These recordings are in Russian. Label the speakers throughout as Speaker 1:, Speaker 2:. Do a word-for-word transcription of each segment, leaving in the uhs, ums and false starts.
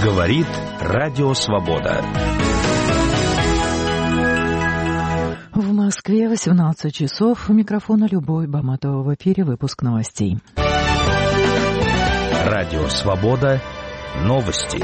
Speaker 1: Говорит Радио Свобода.
Speaker 2: В Москве восемнадцать часов. У микрофона Любовь Баматова. В эфире выпуск новостей.
Speaker 1: Радио Свобода. Новости.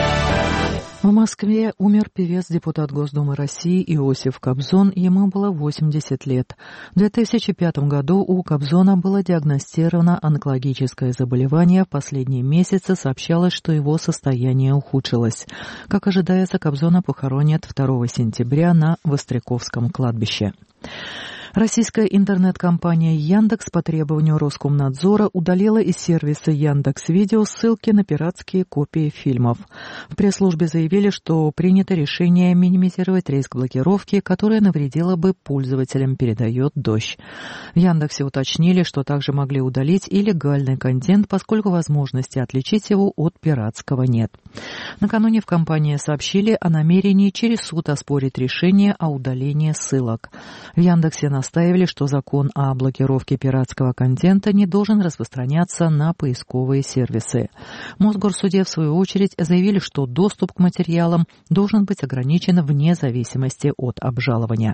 Speaker 2: В Москве умер певец, депутат Госдумы России Иосиф Кобзон. Ему было восемьдесят лет. В две тысячи пятом году у Кобзона было диагностировано онкологическое заболевание. В последние месяцы сообщалось, что его состояние ухудшилось. Как ожидается, Кобзона похоронят второго сентября на Востряковском кладбище. Российская интернет-компания Яндекс по требованию Роскомнадзора удалила из сервиса Яндекс.Видео ссылки на пиратские копии фильмов. В пресс-службе заявили, что принято решение минимизировать риск блокировки, которая навредила бы пользователям, передает «Дождь». В Яндексе уточнили, что также могли удалить и легальный контент, поскольку возможности отличить его от пиратского нет. Накануне в компании сообщили о намерении через суд оспорить решение о удалении ссылок. В Яндексе настаивали, что закон о блокировке пиратского контента не должен распространяться на поисковые сервисы. В Мосгорсуде, в свою очередь, заявили, что доступ к материалам должен быть ограничен вне зависимости от обжалования.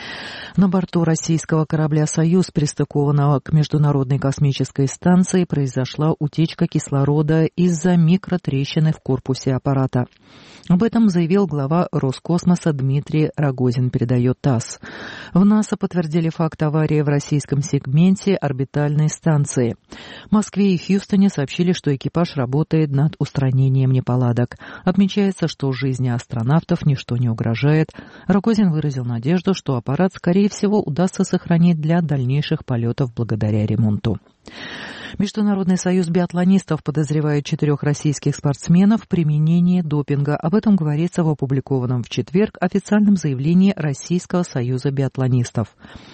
Speaker 2: На борту российского корабля «Союз», пристыкованного к Международной космической станции, произошла утечка кислорода из-за микротрещины в корпусе аппарата. Об этом заявил глава Роскосмоса Дмитрий Рогозин, передает ТАСС. В НАСА подтвердили факт аварии в российском сегменте орбитальной станции. В Москве и Хьюстоне сообщили, что экипаж работает над устранением неполадок. Отмечается, что жизни астронавтов ничто не угрожает. Рогозин выразил надежду, что аппарат, скорее всего, удастся сохранить для дальнейших полетов благодаря ремонту. Международный союз биатлонистов подозревает четырех российских спортсменов в применении допинга. Об этом говорится в опубликованном в четверг официальном заявлении Российского союза биатлонистов.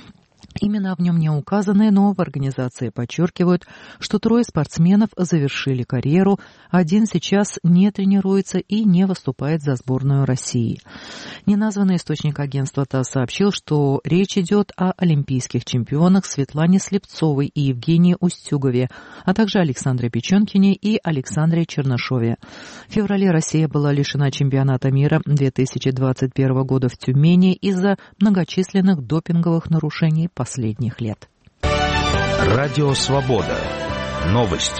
Speaker 2: Имена в нем не указаны, но в организации подчеркивают, что трое спортсменов завершили карьеру, один сейчас не тренируется и не выступает за сборную России. Неназванный источник агентства ТАСС сообщил, что речь идет о олимпийских чемпионах Светлане Слепцовой и Евгении Устюгове, а также Александре Печенкине и Александре Чернышове. В феврале Россия была лишена чемпионата мира две тысячи двадцать первого года в Тюмени из-за многочисленных допинговых нарушений последних лет.
Speaker 1: Радио Свобода. Новости.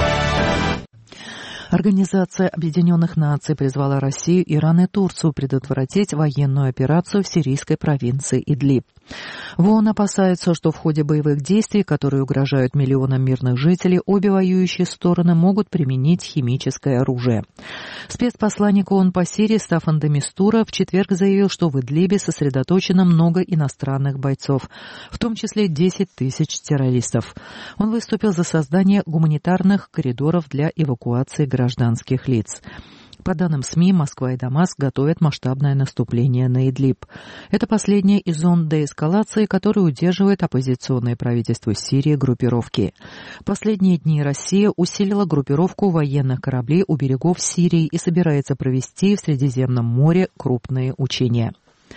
Speaker 2: Организация Объединенных Наций призвала Россию, Иран и Турцию предотвратить военную операцию в сирийской провинции Идлиб. В ООН опасаются, что в ходе боевых действий, которые угрожают миллионам мирных жителей, обе воюющие стороны могут применить химическое оружие. Спецпосланник ООН по Сирии Стаффан де Мистура в четверг заявил, что в Идлибе сосредоточено много иностранных бойцов, в том числе десять тысяч террористов. Он выступил за создание гуманитарных коридоров для эвакуации гражданских лиц. По данным СМИ, Москва и Дамаск готовят масштабное наступление на Идлиб. Это последняя из зон деэскалации, которую удерживает оппозиционное правительство Сирии группировки. В последние дни Россия усилила группировку военных кораблей у берегов Сирии и собирается провести в Средиземном море крупные учения.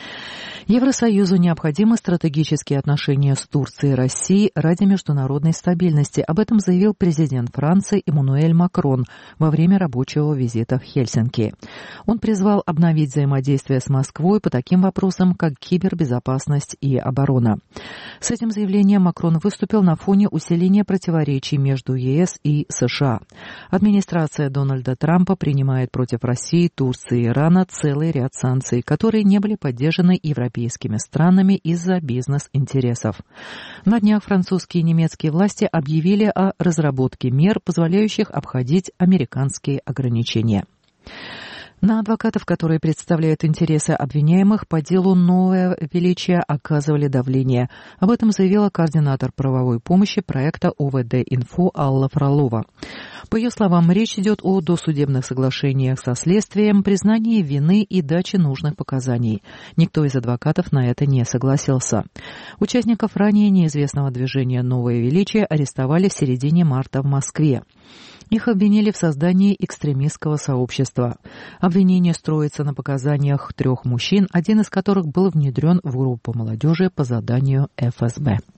Speaker 2: Евросоюзу необходимы стратегические отношения с Турцией и Россией ради международной стабильности. Об этом заявил президент Франции Эммануэль Макрон во время рабочего визита в Хельсинки. Он призвал обновить взаимодействие с Москвой по таким вопросам, как кибербезопасность и оборона. С этим заявлением Макрон выступил на фоне усиления противоречий между ЕС и США. Администрация Дональда Трампа принимает против России, Турции и Ирана целый ряд санкций, которые не были поддержаны европейскими европейскими странами из-за бизнес-интересов. На днях французские и немецкие власти объявили о разработке мер, позволяющих обходить американские ограничения. На адвокатов, которые представляют интересы обвиняемых, по делу «Новое величие» оказывали давление. Об этом заявила координатор правовой помощи проекта ОВД-Инфо Алла Фролова. По ее словам, речь идет о досудебных соглашениях со следствием, признании вины и даче нужных показаний. Никто из адвокатов на это не согласился. Участников ранее неизвестного движения «Новое величие» арестовали в середине марта в Москве. Их обвинили в создании экстремистского сообщества. Обвинение строится на показаниях трех мужчин, один из которых был внедрен в группу молодежи по заданию эф эс бэ.